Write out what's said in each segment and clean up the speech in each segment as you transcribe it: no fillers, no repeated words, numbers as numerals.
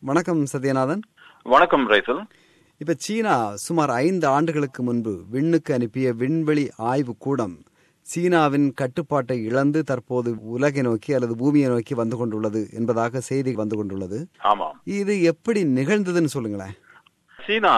வணக்கம் சத்யநாதன். வணக்கம் ரைசல். இப்ப சீனா சுமார் 5 ஆண்டுகளுக்கு முன்பு விண்ணுக்கு அனுப்பிய விண்வெளி ஆய்வு கூடம் சீனாவின் கட்டுப்பாட்டை இழந்து தற்போது உலகை நோக்கி அல்லது பூமியை நோக்கி வந்து கொண்டுள்ளது என்பதாக செய்தி வந்து கொண்டுள்ளது. ஆமாம், இது எப்படி நிகழ்ந்ததுன்னு சொல்லுங்களேன். சீனா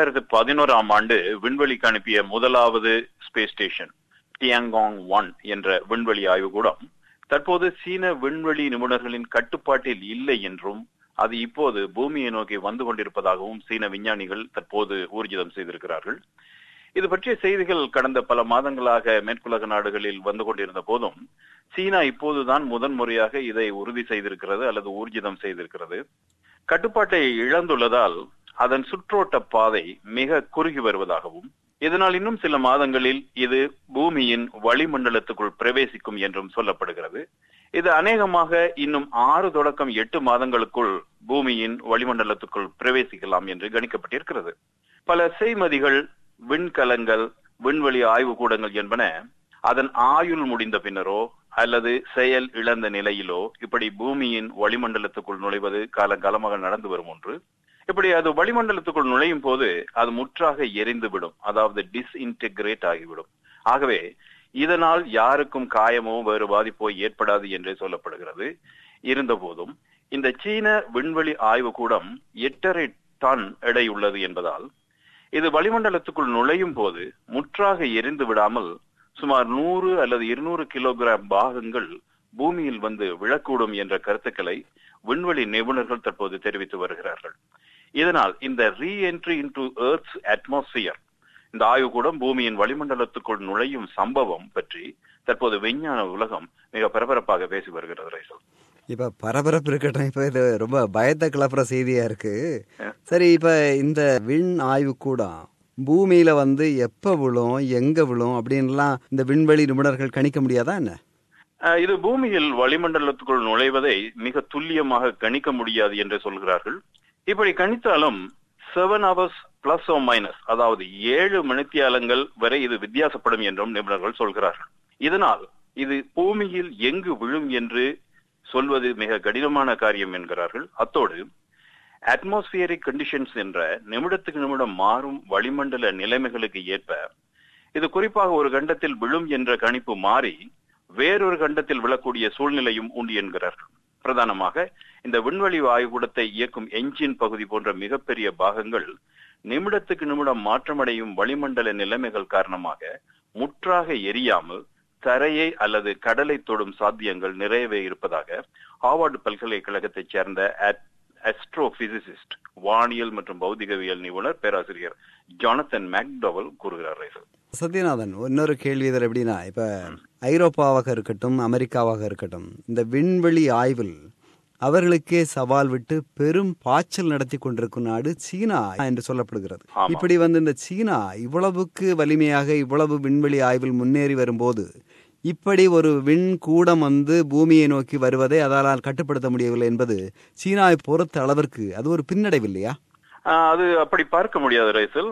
2011ஆம் ஆண்டு விண்வெளிக்கு அனுப்பிய முதலாவது ஸ்பேஸ் ஸ்டேஷன் டியாங்காங் 1 என்ற விண்வெளி ஆய்வு கூடம் தற்போது சீன விண்வெளி நிபுணர்களின் கட்டுப்பாட்டில் இல்லை என்றும் அது இப்போது பூமியை நோக்கி வந்து கொண்டிருப்பதாகவும் சீன விஞ்ஞானிகள் தற்போது ஊர்ஜிதம் செய்திருக்கிறார்கள். இது பற்றிய செய்திகள் கடந்த பல மாதங்களாக மேற்குலக நாடுகளில் வந்து கொண்டிருந்த போதும் சீனா இப்போதுதான் முதன்முறையாக இதை உறுதி செய்திருக்கிறது அல்லது ஊர்ஜிதம் செய்திருக்கிறது. கட்டுப்பாட்டை இழந்துள்ளதால் அதன் சுற்றோட்ட பாதை மிக குறுகி வருவதாகவும் இதனால் இன்னும் சில மாதங்களில் இது பூமியின் வளிமண்டலத்துக்குள் பிரவேசிக்கும் என்றும் சொல்லப்படுகிறது. இது அநேகமாக இன்னும் 6 தொடக்கம் 8 மாதங்களுக்குள் பூமியின் வளிமண்டலத்துக்குள் பிரவேசிக்கலாம் என்று கணிக்கப்பட்டிருக்கிறது. பல செய்மதிகள், விண்கலங்கள், விண்வெளி ஆய்வு கூடங்கள் என்பன அதன் ஆயுள் முடிந்த பின்னரோ அல்லது செயல் இழந்த நிலையிலோ இப்படி பூமியின் வளிமண்டலத்துக்குள் நுழைவது காலங்காலமாக நடந்து வரும் ஒன்று. இப்படி அது வளிமண்டலத்துக்குள் நுழையும் போது அது முற்றாக எரிந்துவிடும், அதாவது டிஸ்இன்டெகிரேட் ஆகிவிடும். ஆகவே இதனால் யாருக்கும் காயமோ வேறு பாதிப்போ ஏற்படாது என்றே சொல்லப்படுகிறது. இருந்த போதும் இந்த சீன விண்வெளி ஆய்வு கூடம் 8.5 டன் எடை உள்ளது என்பதால் இது வளிமண்டலத்துக்குள் நுழையும் போது முற்றாக எரிந்து விடாமல் சுமார் 100 அல்லது 200 கிலோகிராம் பாகங்கள் பூமியில் வந்து விழக்கூடும் என்ற கருத்துக்களை விண்வெளி நிபுணர்கள் தற்போது தெரிவித்து வருகிறார்கள். இதனால் இந்த ரீஎன்ட்ரி இன்டு எர்த்ஸ் அட்மாஸ்பியர், இந்த ஆய்வுக்கூடம் பூமியின் வளிமண்டலத்துக்குள் நுழையும் சம்பவம் பற்றி தற்போது விஞ்ஞான உலகம் மிக பரபரப்பாக பேசி வருகிறது. ரைசல், இப்ப பரபரப்பு இருக்கட்டும், இப்ப இது ரொம்ப பயத்தை கிளப்புற செய்தியா இருக்கு. சரி, இப்ப இந்த விண் ஆய்வு கூடம் பூமியில வந்து எப்ப விழும், எங்க விழும் அப்படின்லாம் இந்த விண்வெளி நிபுணர்கள் கணிக்க முடியாதா என்ன? இது பூமியில் வளிமண்டலத்துக்குள் நுழைவதை மிக துல்லியமாக கணிக்க முடியாது என்று சொல்கிறார்கள். இப்படி கணித்தாலும் 7 hours பிளஸ் ஓ மைனஸ், அதாவது 7 மணித்தியாலங்கள் வரை இது வித்தியாசப்படும் என்றும் நிபுணர்கள் சொல்கிறார்கள். இதனால் இது பூமியில் எங்கு விழும் என்று சொல்வது மிக கடினமான காரியம் என்கிறார்கள். அத்தோடு அட்மாஸ்பியரிக் கண்டிஷன்ஸ் என்ற நிமிடத்துக்கு நிமிடம் மாறும் வளிமண்டல நிலைமைகளுக்கு ஏற்ப இது குறிப்பாக ஒரு கண்டத்தில் விழும் என்ற கணிப்பு மாறி வேறொரு கண்டத்தில் விழக்கூடிய சூழ்நிலையும் உண்டு என்கிறார்கள். பிரதானமாக இந்த விண்வெளி ஆய்வுக்கூடத்தை இயக்கும் என்ஜின் பகுதி போன்ற மிகப்பெரிய பாகங்கள் நிமிடத்துக்கு நிமிடம் மாற்றமடையும் வளிமண்டல நிலைமைகள் காரணமாக முற்றாக எரியாமல் தரையை அல்லது கடலை தொடும் சாத்தியங்கள் நிறையவே இருப்பதாக ஹார்வர்ட் பல்கலைக்கழகத்தைச் சேர்ந்த அஸ்ட்ரோபிசிசிஸ்ட், வானியல் மற்றும் பௌதிகவியல் நிபுணர் பேராசிரியர் ஜானத்தன் மேக்டவல் கூறுகிறார். சத்யநாதன், இன்னொரு கேள்வி இதில் எப்படின்னா, இப்ப ஐரோப்பாவாக இருக்கட்டும், அமெரிக்காவாக இருக்கட்டும், இந்த விண்வெளி ஆய்வில் அவர்களுக்கே சவால் விட்டு பெரும் பாய்ச்சல் நடத்தி கொண்டிருக்கும் நாடு சீனா என்று சொல்லப்படுகிறது. இப்படி வந்து இந்த சீனா இவ்வளவுக்கு வலிமையாக இவ்வளவு விண்வெளி ஆய்வில் முன்னேறி வரும்போது இப்படி ஒரு விண் கூடம் வந்து பூமியை நோக்கி வருவதை அதால் கட்டுப்படுத்த முடியவில்லை என்பது சீனாவை பொறுத்த அளவிற்கு அது ஒரு பின்னடைவு இல்லையா? அது அப்படி பார்க்க முடியாது ரைசல்.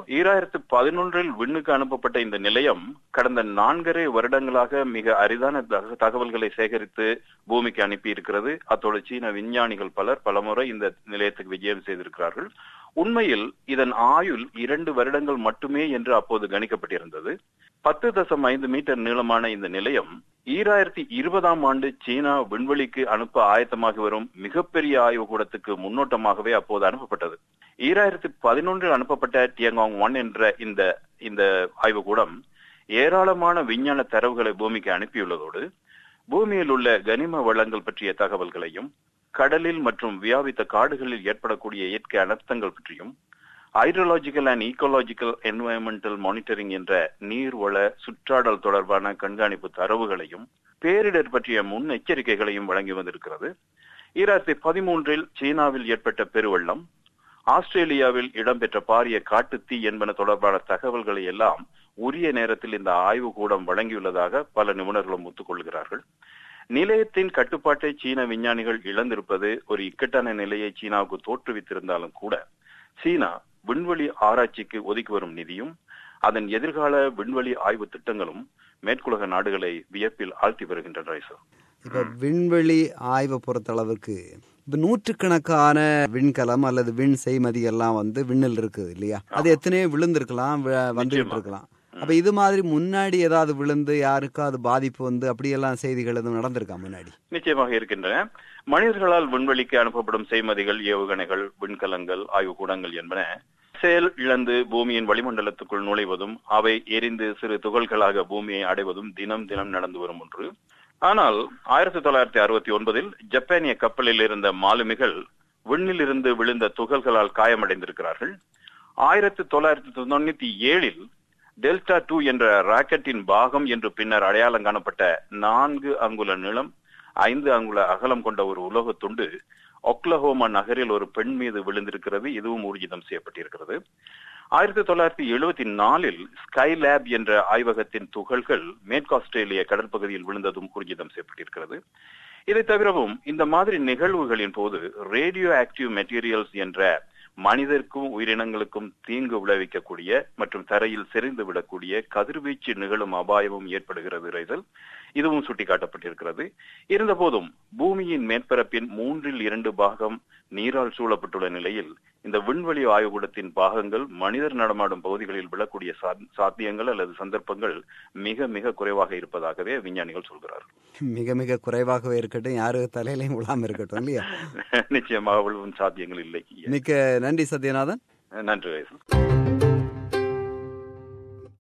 2011 விண்ணுக்கு அனுப்பப்பட்ட இந்த நிலையம் கடந்த 4.5 வருடங்களாக மிக அரிதான தகவல்களை சேகரித்து பூமிக்கு அனுப்பி இருக்கிறது. அத்தோடு சீன விஞ்ஞானிகள் பலர் பலமுறை இந்த நிலையத்துக்கு விஜயம் செய்திருக்கிறார்கள். உண்மையில் இதன் ஆயுள் 2 வருடங்கள் மட்டுமே என்று அப்போது கணிக்கப்பட்டிருந்தது. 10.5 மீட்டர் நீளமான இந்த நிலையம் 2020ஆம் ஆண்டு சீனா விண்வெளிக்கு அனுப்ப ஆயத்தமாகி வரும் மிகப்பெரிய ஆய்வு கூடத்துக்கு முன்னோட்டமாகவே அப்போது அனுப்பப்பட்டது. 2011 அனுப்பப்பட்ட டியாங்காங் 1 என்ற இந்த ஆய்வு கூடம் ஏராளமான விஞ்ஞான தரவுகளை பூமிக்கு அனுப்பியுள்ளதோடு பூமியில் உள்ள கனிம வளங்கள் பற்றிய தகவல்களையும் கடலில் மற்றும் வியாபித்த காடுகளில் ஏற்படக்கூடிய இயற்கை அனர்த்தங்கள் பற்றியும் hydrological and ecological environmental monitoring என்ற நீர்வள சுற்றாடல் தொடர்பான கண்காணிப்பு தரவுகளையும் பேரிடர் பற்றிய முன் எச்சரிக்கைகளையும் வழங்கி வந்திருக்கிறது. 2013 சீனாவில் ஏற்பட்ட பெருவெள்ளம், ஆஸ்திரேலியாவில் இடம்பெற்ற பாரிய காட்டுத்தீ என்பன தொடர்பான தகவல்களை எல்லாம் உரிய நேரத்தில் இந்த ஆய்வு கூடம் வழங்கியுள்ளதாக பல நிபுணர்களும் ஒத்துக்கொள்கிறார்கள். நிலையத்தின் கட்டுப்பாட்டை சீன விஞ்ஞானிகள் இழந்திருப்பது ஒரு இக்கட்டான நிலையை சீனாவுக்கு தோற்றுவித்திருந்தாலும் கூட சீனா விண்வெளி ஆராய்ச்சிக்கு ஒதுக்கி வரும் நிதியும் அதன் எதிர்கால விண்வெளி ஆய்வு திட்டங்களும் மேற்குலக நாடுகளை வியப்பில் ஆழ்த்தி வருகின்றன. இப்ப விண்வெளி ஆய்வை பொறுத்த அளவுக்கு இப்ப நூற்றுக்கணக்கான விண்கலம் அல்லது விண் செய்மதி எல்லாம் வந்து விண்ணில் இருக்கு இல்லையா? அது எத்தனையோ விழுந்திருக்கலாம், வந்துகிட்டு இருக்கலாம். அப்ப இது மாதிரி முன்னாடி ஏதாவது விழுந்து யாருக்கும் அது பாதிப்பு வந்து அப்படியெல்லாம் செய்திகள் எதுவும் நடந்திருக்கா முன்னாடி? நிச்சயமாக இருக்கின்றன. மனிதர்களால் விண்வெளிக்கு அனுப்பப்படும் செய்மதிகள், ஏவுகணைகள், விண்கலங்கள், ஆய்வுக்கூடங்கள் என்பன செயல் இழந்து பூமியின் வளிமண்டலத்துக்குள் நுழைவதும் அவை எரிந்து சிறு துகள்களாக பூமியை அடைவதும் தினம் தினம் நடந்து வரும் ஒன்று. ஆனால் 1969 ஜப்பானிய கப்பலில் இருந்த மாலுமிகள் விண்ணில் இருந்து விழுந்த துகள்களால் காயமடைந்திருக்கிறார்கள். 1997 டெல்டா 2 என்ற ராக்கெட்டின் பாகம் என்று பின்னர் அடையாளம் காணப்பட்ட 4 அங்குல நீளம் 5 அங்குல அகலம் கொண்ட ஒரு உலோக துண்டு ஒக்லஹோமா நகரில் ஒரு பெண் மீது விழுந்திருக்கிறது. இதுவும் ஊர்ஜிதம் செய்யப்பட்டிருக்கிறது. 1974 ஸ்கைலேப் என்ற ஆய்வகத்தின் துகள்கள் மேற்கு ஆஸ்திரேலிய கடற்பகுதியில் விழுந்ததும் ஊர்ஜிதம் செய்யப்பட்டிருக்கிறது. இதை தவிரவும் இந்த மாதிரி நிகழ்வுகளின் போது ரேடியோ ஆக்டிவ் மெட்டீரியல்ஸ் என்ற மனிதருக்கும் உயிரினங்களுக்கும் தீங்கு விளைவிக்கக்கூடிய மற்றும் தரையில் செறிந்து விடக்கூடிய கதிர்வீச்சு நிகழும் அபாயமும் ஏற்படுகிறது ரைசல். இதுவும் சுட்டிக்காட்டப்பட்டிருக்கிறது. இருந்த போதும் பூமியின் மேற்பரப்பின் 2/3 பாகம் நீரால் சூழப்பட்டுள்ள நிலையில் இந்த விண்வெளி ஆய்வுக்கூடத்தின் பாகங்கள் மனிதர் நடமாடும் பகுதிகளில் விழக்கூடிய சாத்தியங்கள் அல்லது சந்தர்ப்பங்கள் மிக மிக குறைவாக இருப்பதாகவே விஞ்ஞானிகள் சொல்கிறார்கள். மிக மிக குறைவாகவே இருக்கட்டும், யாரு தலையிலையும் விழாம இருக்கட்டும் இல்லையா? நிச்சயமாக விழுவும் சாத்தியங்கள் இல்லை. மிக்க நன்றி சத்யநாதன். நன்றி ரைசல்.